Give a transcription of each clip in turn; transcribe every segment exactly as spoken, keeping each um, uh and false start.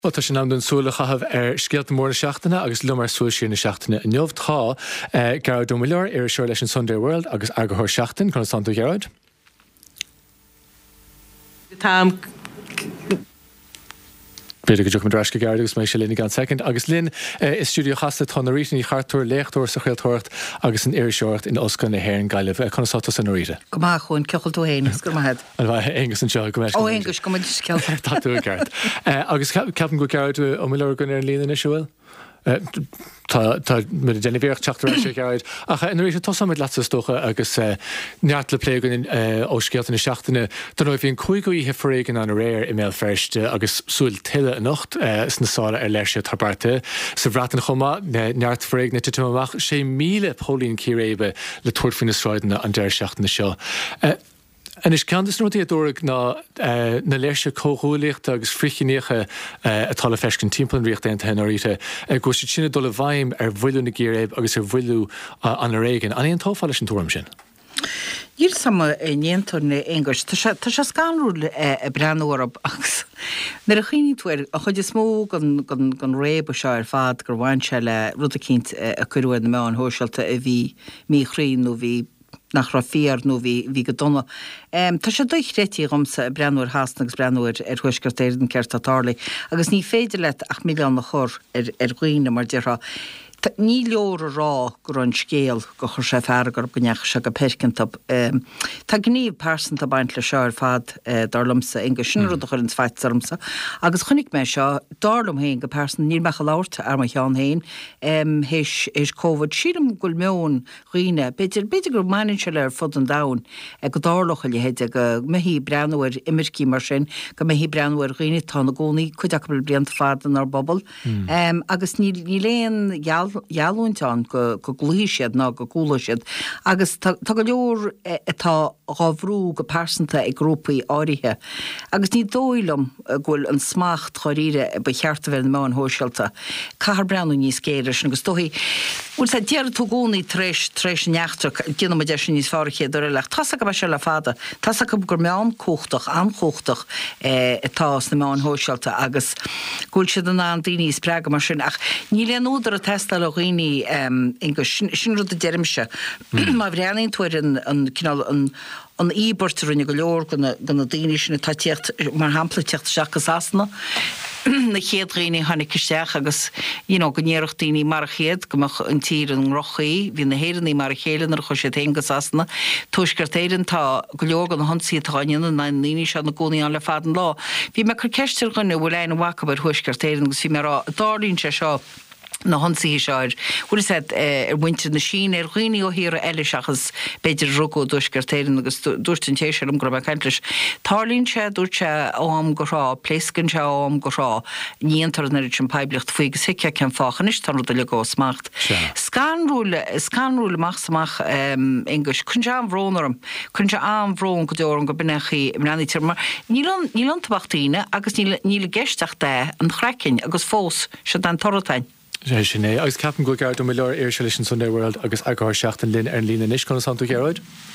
Well, tá sin am don súla chahabh ar scialta mór na seachtaine agus lumar súil siar na seachtaine. In neomh tá Garad Ó Mailleoir ar seoir leis an Sunday World agus agathir seachtain chun Santa Gerard. Tá Beidir go dúch an dreisce Garad agus mé sé Lynn gan second. Agus Lynn is stúdio chasta tá na ríte í chartúir léchtúir sa chiltóirt agus an éiriseoirt in osca na héir an gaiileh chun sátas an ríte. Go má chun ceil tú héanagus go maithe. An bhaith égus an seo go meis. Ó égus go muid ceil. Tá tú Garad. Agus ceapan go Garad Ó Mailleoir gon ar lína na siúil? Tá mu déna bhéocht teachtar sé Garad. Ach an ríte tosam mit leatsa stocha agus neart le plégan ó scialta na seachtaine don roih híon chuigúí he frégan an réir i mé freiste agus súil tiile a nocht is na sála ar leise tarbarte sa bhratan chomá neart fréig na tuach sé míle pólín círébe le tuairfin na sráidna an deir seachtaina seo. En is kan dus nog die door ik na na lesje kogellicht agus frichinéige het alle fesken timpelen richt en hen orite go sinne dolle vaim er willu na gear agus er willu an regen an een tofall een toormsinn. Hier samen een Engels. Tá sé scanrúil a breanúir agus. Na a chiní tuair a chuid is smó gan gan réb seo ar fad gur bhain se le rud a cinnt a curúir na me an hóseilta a bhí mí chrín nó bhí nach ra féar nó bhí bhí go donna. Tá sé dúich réití gomsa breanúir háasnagus breanúir ar thuisgurtéir den ceart atála, agus ní féidir leit ach millián na chur ar ar ghuiine mar deartha. Ní leor rá gur an scéal go chur sé feargar goneach se go percintab. Tá gníomh persanta baint le seo ar fad darlamsa inga sin rud a chur an feitsarmsa. Agus chunig mé seo darlam héin go persan níl mecha láirta ar mai cheán héin héis is COVID siadam gúil meón riine. Beidir beidir gur mainin se le ar fud an dain go dárlacha le héide go mehí breanúir imircí mar sin go mehí breanúir riine tá na gcónaí chuideachbal blianta fadan ar bobbal. Agus ní léon geall Jalúintán go go glúisiad ná go gúlaisiad. Agus tá go leor atá ráhrú go persanta ag grúpaí áirithe. Agus ní dóilm ghfuil an smacht choíre ba cheartta bhar na mán hóseilta. Cahar breanú níos céidir sin agus dóhí bhfuil sé dear tú gúnaí tréis tréis neachtrach gina ma de sin níos fáriché do leach. Tasa go se le fada. Tasa go gur meán cóchtach an cóchtach atás na mán hóseilta agus gúil siad an an daoine spréga mar sin ach ní leon údar a testa le roiní sin rud a derimse. Má bhreanaín tuair an an íbortarúine go leor gan na daoine sin tá teocht mar hampla teocht seachas asna. Na chéad réine hánig cisteach agus go néireach daoine mar a chéad gomach an tír an rochaí, hí na héireannaí mar a chéilean ar chu sé téngas asna. Tuisgurtéireann tá go leor an honsaí atáineanna na daoine se na gcónaí an le fadan lá. Bhí me chu ceistir gunne bhfuil ein wacha bar thuisgurtéireann agus bhí mar dálíonn sé seo na honsaí seir. Bhfuil sé ar bhainte na sin ar ghuiine ó híar eile seachas beidir rugó dúisgurtéireann agus dúirtin tééis am gur ceintlis. Tálíonn sé dúirte óam go rá, pléiscin se óam go rá, níontar na an peblicht faoi agus hiice cean fáchanis tá rud le go smacht. Scanrúla scanrúla machsamach English chun se an bhrónarm, chun se an bhrón go deoran go binnechaí mránítir mar níl tabachtaíine agus níl geisteach de an chrecinn agus fós se den toratain. Sé sinné, agus ceapan go Garad Ó Mailleoir ar seoir leis an Sunday World agus agathir seachtain Lynn ar lína níos chun Santa Gerard.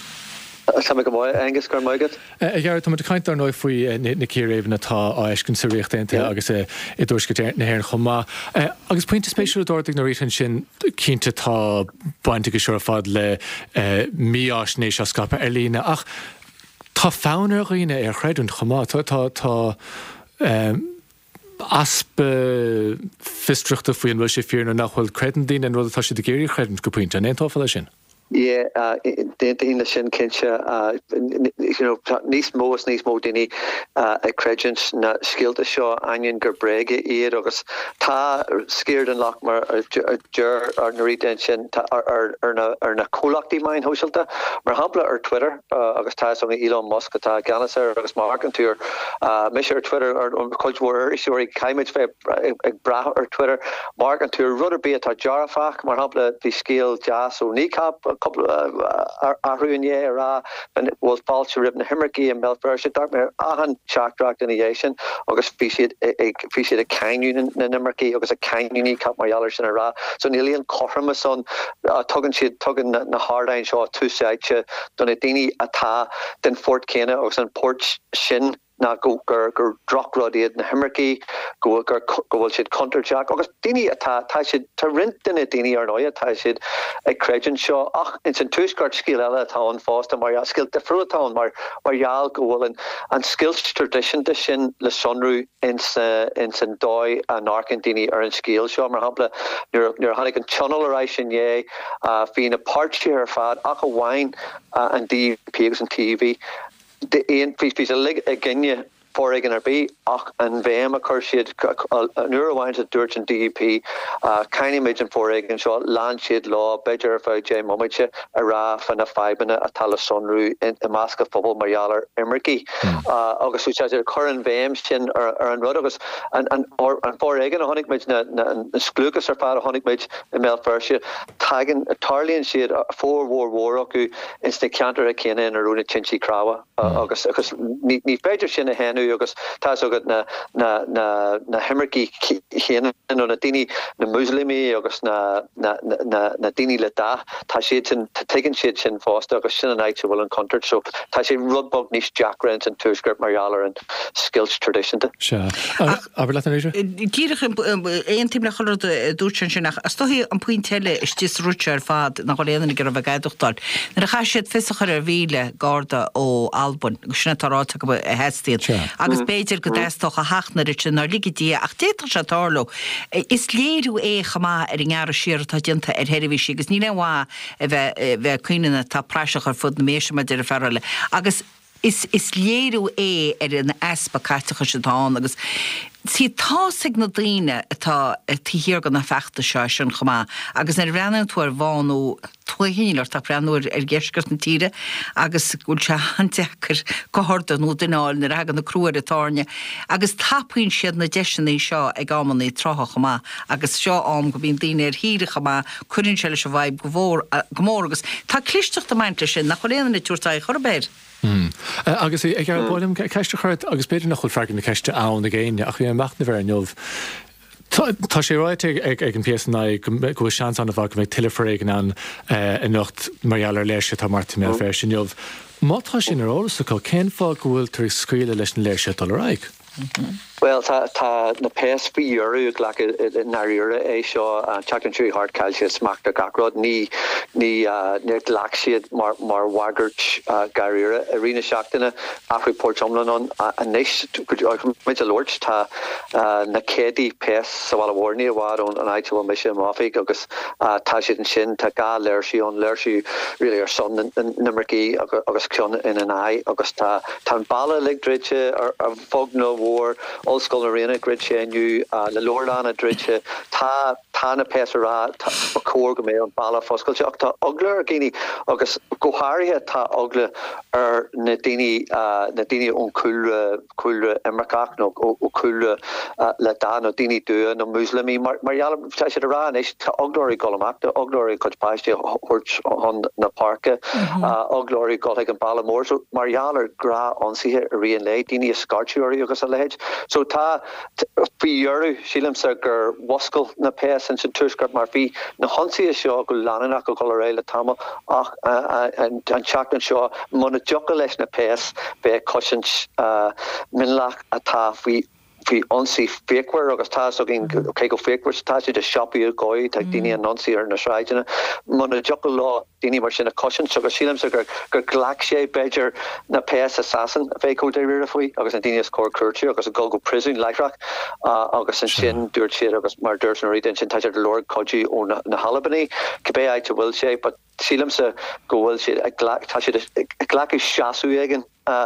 Tá go bhá agus gur maigad. Garad tá caint ar nó faoi na círéibh natá á éiscin sa réochtainte agus i dúisgurtéir na héir chomá. Agus pointe spéisiúil dúirteag na réitin sin cinnte tá bainte go seoir fad le míás nééis se scapa ar lína ach tá fánar riine ar chreidún chomá tá tá aspe fistruchta faoin bhfuil sé fear na nachhfuil credan daoine an rud atá sé de géirí credan go puinte an éon táfáil sin. Yeah, uh, déine sin cinse níos mós níos mó daoine a credjans na skillte seo ain gur breige iad agus tá scéird an lach mar dúr ar na ríden sin ar na cólachtaí main hóisiilta mar hapla ar Twitter agus tá som Elon Musk tá ganas ar agus mar an túr mis ar Twitter ar an cultúir isúí caiimiid fé ag brath ar Twitter mar an túr rudidir bí atá jarafach mar hapla bhí scéal jazz ó nícap couple arhuiné ra and it was false rib na himmerky and Belfast dark mer ahan chakrak denation agus fisid e fisid a canyon na himmerky agus a canyon cap my yallers in a ra so nearly Cormason tugging she tugging na hardine shaw two side done a dini ata then Fort Kena or some port shin na go gur gur drochrodiad na himmerki go gur gohfuil siad counterjack agus daoine atá tá siad tá rint duine daoine ar nóia tá siad ag creidin seo ach in san túsgart scíal eile atá an fásta mar skill defriútá mar marall gohfuil an an skills tradition de sin le sonrú in sa in san dói an arcan daoine ar an scíal seo mar hapla nuair hanig an channel ar sin é hí na páirtí ar fad ach a bhain an D P agus an T V de éon fís fís a lig a ginne Foreign ar bí ach an bhéim a chur siad an uahaint a dúirt an D P caiine méid an Foreign seo land siad lá beidir ar fáid J Momaite a rá fan na faibanna a tal sonrú in i másca phobal marall immerki agus sú ar chur an bhéim sin ar an rud agus an an Foreign a honnig méid na sclúgus ar fád a honnig méid i mé ferse tagan tarlíonn siad fórhór hór acu ins na ceantar a chéine in arúna tinsi cráha agus agus ní féidir sin a henú agus tá agad na na na na himmerki chéan an na daoine na muslimi agus na na na na daoine le dá tá siad sin taken siad sin fásta agus sin an áit bhfuil an contert so tá sé rudbog níos Jackrent an túsgurt marall an skills tradition de. Se. Aber let éis. Díirech éon tíim le choir dúirtin sin nach stohí an puintile is tí rúte ar fad nach choléanana gur a bheith gaiideachtáil. Na a cha siad fisachar ar bhíle gáda ó Albon go sinna tarráta go hetíad. Agus beidir go déstoch a hachna rit nar ligidí ach détar se tarlo. Is léirú é chamá ar an gára siar tá dinta ar heirihí agus ní leá bheith cuiine tá praisach ar fud na méisi me dir ferrile. Agus is is léirú é ar an aspa caiitecha se tá agus sí tá sig na daine atá tíhir gan na fechta seo sin chamá agus ar bhreann tú ar bháú tuaíar tá breanúir ar ggéisgurt na tíre agus gúil se handechar gohorda nó duáil na agan na cruúir atáne agus tappaín siad na deisinaí seo ag gámannaí trocha chamá agus seo am go bíon daine ar híre chamá chuinn se le se bhaib go bhór gomór agus tá clisteach meinte sin nach choléanana túirtaí chorbéir. Agus ag bhim ceiste chuirt agus beidir nach chuil freigin na ceiste ann na ggéine ach bhí an meachna bhar neomh. Tá sé ráit ag an P S N go sean an bhah go méid tiileréigen an in nocht marall ar léise tá marta mé fer sin neomh. Mátá sin arolalas go cén fá gohfuil tar scríile leis an léise tal raig. Well, tá tá na P S V euro glach naíire é seo an Chatham Tree Hard Calcia smachta gacrod ní ní ní glach siad mar mar wagart garíire arena seachtainna afri Port Chumlanon a níos mid a Lord tá na cédí P S sa bhil bhórní bhád ón an áitiúil me sin máfic agus tá siad an sin tá gá leirsií ón leirsiú ri ar son na marcí agus ceanna in an ai agus tá tá balla ligdriite ar fog nó bhór Old-School Arena grid sé nniu le Lorlán a dridse tá tána pesará tá cór go mé an balla foscail ach tá ogla ar géine agus gohairthe tá ogla ar na daoine na daoine ón coolre coolre immercach nó ó coolre le dá nó daoine dua nó muslimi mar marall tá sé ará éis tá oglóirí golamachta oglóirí chupáiste hurt hon na parke oglóirí go ag an balla mór so marall ar gra ansithe a rion le daoine scartúirí agus a leid so tá fi euro sílim sa gur wascail na P S an sin túsgurt mar bhí na honsaí seo go leananach go go réile tama ach an teachtan seo muna joca leis na P S be cosint minlach atá bhí fi onsi fékwar agus tá so gin ke go fékwar tá de shoppi goi tak dini an onsi ar na sráidena man a jocal law dini mar sin a caution so sílim so gur gur glac sé beger na P S assassin a fé co de ri foi agus an dini score curtu agus a go go prison leithrak agus an sin dúir sé agus mar dúirt na ri sin tá Lord Koji ó na Halabany cebé ai to will sé but sílim sa go bhfuil siad ag glac tá siad ag glac is seaasú aigen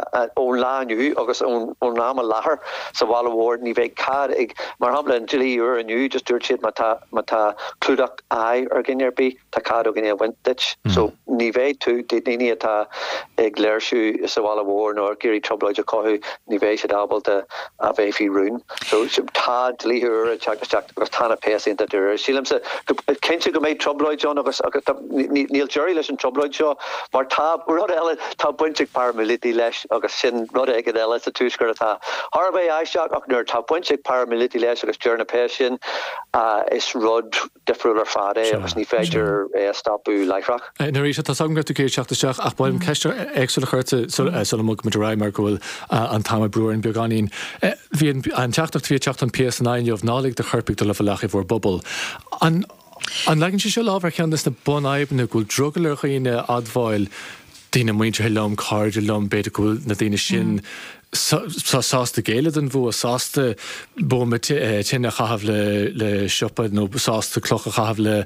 ó lániu agus ón ná a láthair sa bhil bhór ní bheith cad ag mar hapla an dilí uair aniu just dúirt siad má tá clúdach ai ar gine bí tá cad ó gine wintit so ní bheith tú daoine atá ag léirsú sa bhil bhór nó gurí trobloid a cothú ní bheith siad ábalta a bheith fi rún so tá dilí uair teach agus tána péanta dúir sílim sa cinnte go méid trobloid John agus agus níl jury leis an trobloid seo mar tá rud eile tá buinte paramilití leis agus sin rud ag eile a túsgur atá Harbeh aisteach ach nuair tá buinte paramilití leis agus dearna péisisin is rud defriúil ar fad é agus ní féidir é stopú leithreach. Na rí tá sam go cé seachtasteach ach baim ceiste éagsúla chuirte sulla mu mit ra mar gohfuil an tam breúir an beganín. Bhí an teachtacht bhí teach an P S nine of nálig de churpic do le lecha bhór bobbal. An An legann si se lábhar ceannas na bunaibna gúil drogalir chuoine admháil dína muinte lom cáide lom beidir gúil na dtíine sin sásta géile an bhua sásta bóma tinna chahabh le siopa nó sásta clocha chahabh le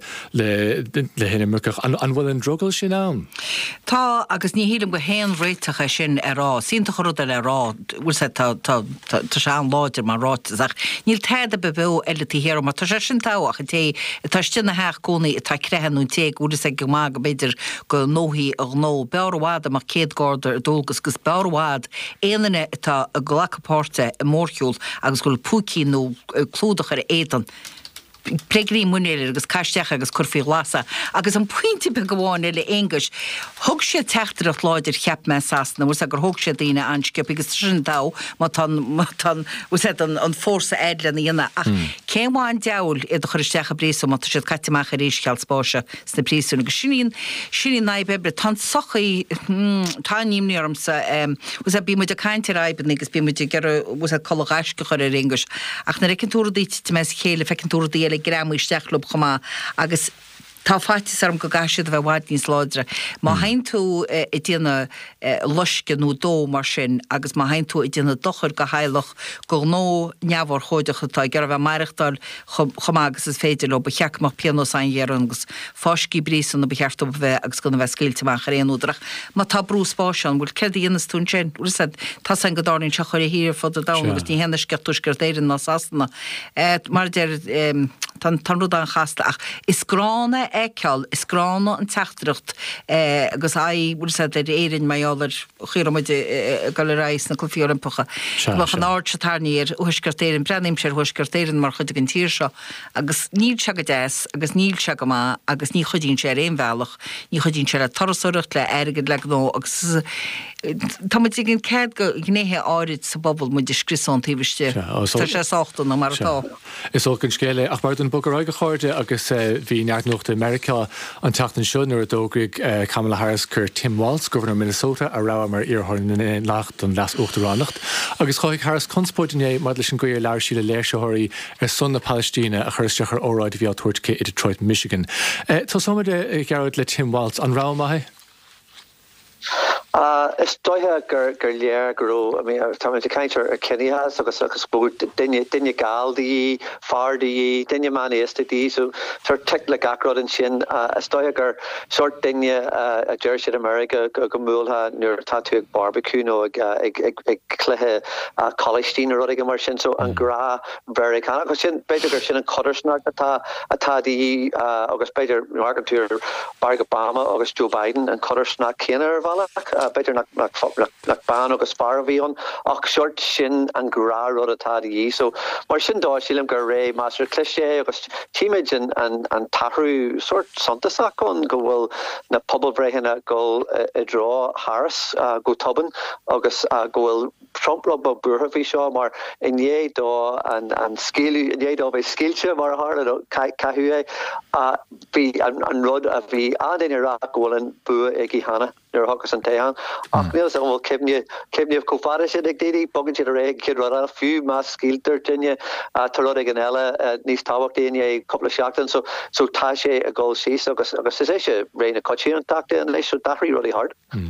le hinna mucach an bhfuil an drogal sin am. Tá agus ní hílam go héan réitecha sin ará, sínta chorúda le rá, bhfuil sé tá se an láidir mar ráteach. Níl teada be bheith eile tíhéir mar tá sé sin táach a té tá stinna heach cónaí tá crehanú té úra sé go má go beidir go nóhíí ag nó bearhád amach céad gáda dulgus gus bearhád éanana tá a glacapáte a mórchiúil agus goil púcí nó clúdach ar éan. Pregrí munéir agus caiisteach agus curfií lasa agus an pointí be goháin le English thug sé teachtar at láidir cheap me sasna bhs a gur thug sé daine ansceap agus sin dá má tan an fórsa eidlen íana ach céimháin deall i do chuiristeach a brísom má sé caiiteach a rééis chealspáise sna prísún agus sinín siní na bebre tan sochaí táníimníarmsa bhs a bí muid a caiinte raibban agus bí muid bhs a choáisce chuir ar English ach na recintúra díte me chéile fecintúra díile gramú isteachlub chumá agus tá fátis arm go gaiisiad bheith bhaid níos láidre. Má hain tú i dtíana luisce nó dó mar sin agus má hain tú i dtíana dochar go hailech go nó neamhar chóideach atá gar bheith maireachtáil chumá agus is féidir le becheachach piano san dhéan agus fáscí brísan na becheartú bheith agus gona bheith scéilteach ar éonúdrach. Má tá brú spáisián bhfuil cead dhéanas tún sin úsad tá san godáirn se chuir hir fod a dá agus ní héna sceúsgur déirann ná asna. Mar déir tan tanrú an chasta ach is grána Eceall is grána an teachtacht agus aí bhil sé idir éirin maiálar chuirmuid gal reis na clufií Olympacha. Bach an áir se tarníir thuiscartéirin brenim sé thuiscartéirin mar chud an tíir seo agus níl se go déas agus níl se go má agus ní chudín sé réon bhealach ní chudín se le tarasúirecht le airgad le nó agus tá gin cead go gnéthe áid sa bobbal mu discrisán tíbiste Tá sé sáachtain na martá. Is ó an scéile ach mar an bogarráige cháirde agus bhí neartnocht America an teachtain siún ar a dógraigh Kamala Harris chur Tim Walz, Governor Minnesota a rá mar iarthirn in lecht an las Uachtarránacht. Agus choigh Harris conspóidiné mar leis an gcuir leir síle léisethirí ar son na Palestína a chuiristeach ar óráid bhí tuairtce i Detroit, Michigan. Tá samide gearid le Tim Walz an rá maithe? Uh, is dóithe gur gur léir gurú, I mean, tá te caiintear a Kennyhas agus agus bú dunne dunne gáaldaí, fardaí, dunne manéisteí, so tar tic le gacrod an sin, uh, is dóithe gur sort dunne uh, a Jersey America go go múlha nuair táú ag barbecue nó ag ag ag ag cluthe uh, Collistín a rudig mar sin, so an gra very canna, agus sin beidir gur sin an codarsnach atá atá dí uh, agus beidir margantúr Barack Obama agus Joe Biden an codarsnach céanar bhach, uh, beidir nach nach nach ban agus spar bhíon ach short sin an gra rud atá dí, so mar sin dá sílim gur ré master cliché agus tíimeid an an an tahrú sort santasach on go bhfuil na poblbrehanna go i drá Harris uh, go tuban agus uh, go bhfuil Trump rob a burha bhí seo mar iné dá an an scéilú iné dá bheith scéilte mar hála caithú a bhí an rud a bhí an in Iraq bhfuil an bu ag í hana ar hogus an téhan ach níl sa bhfuil cibne cibneamh cófada sin ag déanaí bogann siad a réig cid rud a fiú más scíiltar duine tá rud ag an eile níos táhacht daine ag coppla seachtain so so tá sé a ggóil síos agus agus is é réna cotíí an tacta an leis dathraí really hard.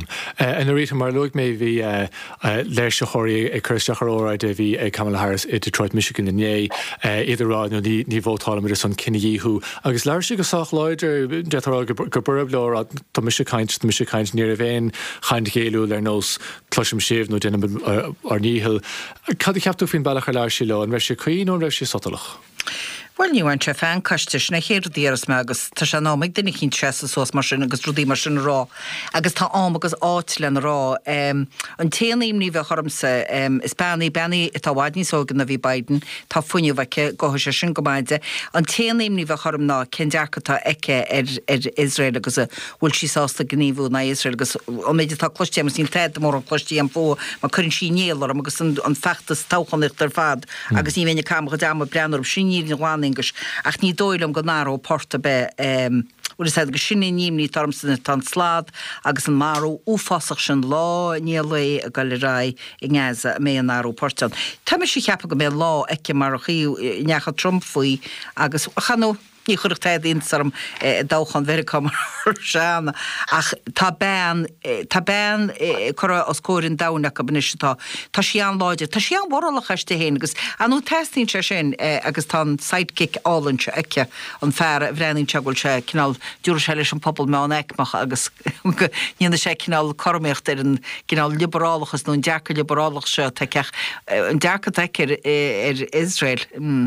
An réit mar luig mé bhí léirsechoirí ag chuirteach ar óráid a bhí Kamala Harris i Detroit, Michigan inné idirráid nó ní bhótála mar san cinnaíú agus leir si go sách leidir detarrá go burb leir tá mis caiint mis caiint ní a bhéin chaint chéú ar nós cluisiim sibh nó déanam ar níhil. Cad ceapú fin bailach leir sí le an bheith sé chuoin ó raibh sé sotalach. Well ní an se fan caiiste na chéir díras me agus tá se námid duine cinn tre sós mar sin agus rudí mar sin rá agus tá am agus áit len rá an téanaim ní bheith chumsa Ispánaí bennaí tá bhaid níos ógan na bhí Biden tá fuinine bheice go se sin gomaide an téanaim ní bheith chum ná cin dearcatá eice ar ar Israel agus bhfuil sí sásta gníomhú na Israel agus ó méidir tá cloistémas níl teid mór an cloistí an fó má chuann sí néalar agus an fechttas táchaníocht ar fad agus ní bhéine kam go dáama breanúm sin níl ach ní dóilm go náró porta be um, bhfuil is go sinna níimní tarmsanna tan slád agus an marú úfásach sin lá ní le a gal rá i ngáasa mé an áú portan. Tá me sé cheappa go mé lá eice mar a chiú necha Trump faoi agus chanó ní chuireach taid insarm dáchan vericam seanna ach tá ben tá ben chura os cóirn dána go bnisitá tá sí an láide tá sí an borlach eiste héin agus anú testín se sin agus tá sidekick álanse eice an fear bhrening tegul se cinál dúr se leis an pobl me an eicmach agus níana sé cinál corméocht ar an cinál liberálachas nó an deacha liberálach se teich an deacha teicir ar Israel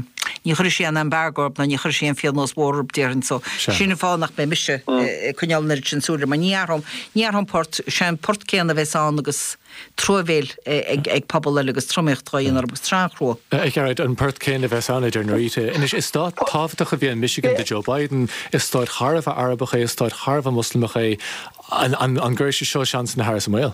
ní chuir sé an embargo na ní chuir sé an fiad nó bór déan so sinna fánach be mise chunealnar sin súra ma níarm níarm port sé port céanna bheits an agus trovéil ag ag pobl agus troméchttáin ar agus tráró. Ag garad an port céanna bheits an idir nóíte. Inis is stát tábhaach a bhí an Michigan de Joe Biden is stáid Harbh Arabacha is stáid Harbh Muslimacha an an gcuir sé seo seans na Harris Mail.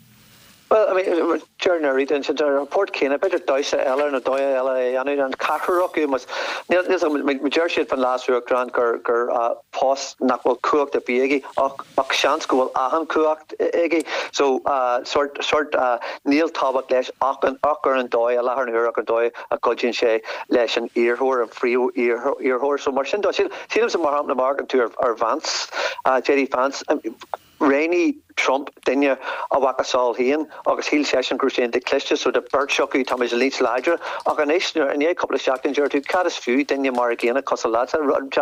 Well, I mean, journey then to the report came a better dice Ella and a doya Ella and and Kakarok was there's a majority from last year grand gur gur uh post nakul cook the biegi och chance go ahan cooked egi so uh sort sort uh Neil Tabak lesh och och and doya la her and doya a gojin she lesh an ear hor and free ear ear hor so much and she she was more the market to our Vance uh Jerry Vance Rainy Trump dinne a wakasal hien agus hiel session crucian de cliste so de Berkshire Thomas Leach Ledger organisation and a couple of shocking to caddis few dinne margina cosalata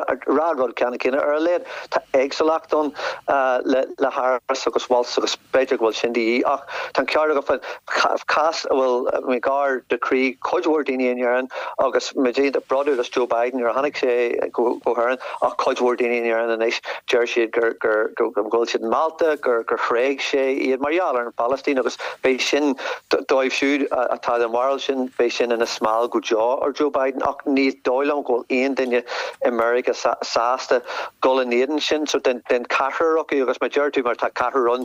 rad can kin early ta exalact on uh la Harris agus Walsh agus Bedrick will shindi ach tan cear go cast will regard decree codwordini in your agus me the brother of Joe Biden your Hannick say go her a codwordini in your nation Jersey gur gur go Malta gur Craig sé iad Marial in Palestine agus bei sin dóibh siúd atá an world sin bei sin in a small go jaw or Joe Biden ach ní dóilm go aon dinne America sásta go in éan sin so den den cahar agus majority mar tá cahar run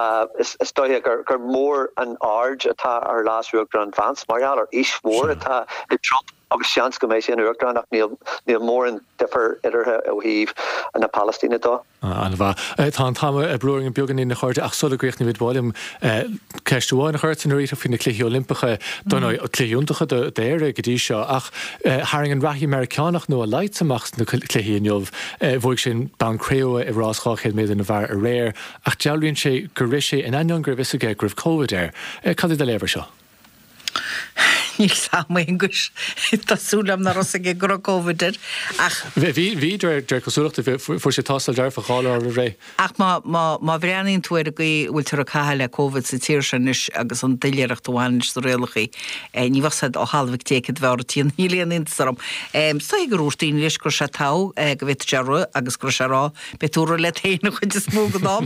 is dói gur gur mór an arge atá ar last week Grand Vance Marial or is mór atá i Trump agus seans go mééis an Uachdrain ach níl níl mór an differ idir ó híh an na Palestine dó. An bha tá táime a broing an beaggan na chuirte ach sola gréoch na bhid báim ceistúháin na chuirt an réit a fin na cluiche Olympacha donna cluúntacha déir go dtí seo ach haing an rathí Americanach nó a leit amach na cluíonmh bhig sin bancréo i ráscháchéad méid na bhar a réir ach dealíonn sé gur ri sé in aion gur bhis aige gribh COVID air. Cad a léir seo? Níl samhain gus tásúlam na rosaige gur COVIDir ach Bhí idir cosúachta fu sé tásal dear faála ar ré. Ach má bhreanaín tuair a go bhfuil tar a caiile le COVID sa tíir sin is agus an duileacht bháin do réalachaí ní bhasad ó halbhah téad bhar tíon hílíon intarm. Sta gur úirtaín leis gur se tá go bhit dearú agus gur se rá beúra le téanana chuid is mó godám.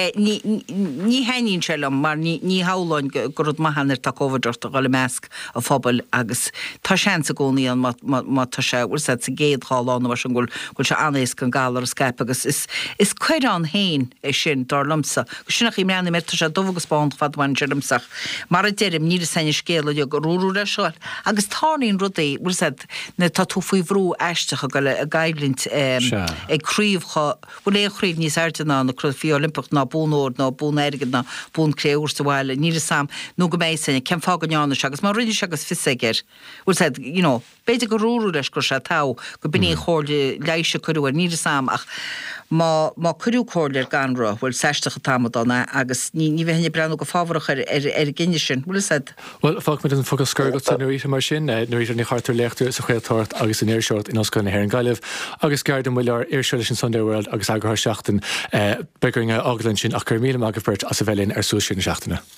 Ní haín selam mar ní háláin gurúd maihanir tá COVIDirt a gáil measc a fphobal agus tá seansa gcónaí an má tá sé bhfuil sa géad cháán mar an ghfuil ghfuil se anéis gan gálar a Skype agus is is chuir an hain é sin dar lumsa go sinach í meanna mé tá sé dómhagus spáint fadhain jerimsach mar a deirim ní sanna scéala de go rúrú le seoir agus táín rudaí bhfuil sa na tá tú faoi bhrú eisteach go le a gaiblint ag críomhcha bhfuil é chríomh níos airtaná na cru fií Olympach ná búnóir ná bún airgad ná bún créúr sa bhile ní sam nó go méid sanna ceim fá goána agus mar rinne agus fisigir. Bhfuil said, you know, beidir go rúrú leis gur se tá go bíní chóirde leiise chuúir ní sam ach má chuú cóirlir ganra bhfuil seistecha tamadonna agus ní bheithna breanú go fábharach ar ar gine sin. Bhfuil said? Well, fág me an fogus scurgat san nuíte mar sin, nuíte ní chartar lechtú sa chuiltáirt agus in éirseoirt in oscail na Héir an Gaillimh agus gardan bhfuil ar éirseoil sin Sunday World agus agur seachtain beguringe aglann sin ach gur míle agah beirt as a bhelinn ar súis sin seachtainna.